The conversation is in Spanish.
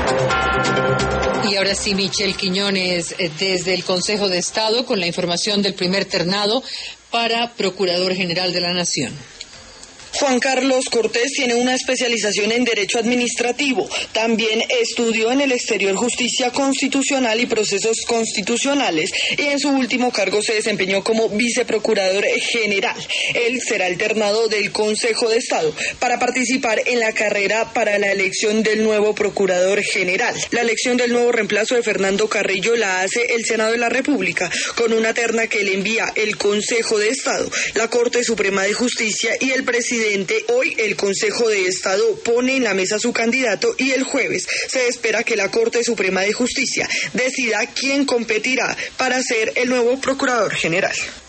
Y ahora sí, Michelle Quiñones, desde el Consejo de Estado, con la información del primer ternado para Procurador General de la Nación. Juan Carlos Cortés tiene una especialización en Derecho Administrativo. También estudió en el exterior Justicia Constitucional y Procesos Constitucionales y en su último cargo se desempeñó como Viceprocurador General. Él será alternado del Consejo de Estado para participar en la carrera para la elección del nuevo Procurador General. La elección del nuevo reemplazo de Fernando Carrillo la hace el Senado de la República con una terna que le envía el Consejo de Estado, la Corte Suprema de Justicia y el presidente. Hoy el Consejo de Estado pone en la mesa su candidato y el jueves se espera que la Corte Suprema de Justicia decida quién competirá para ser el nuevo Procurador General.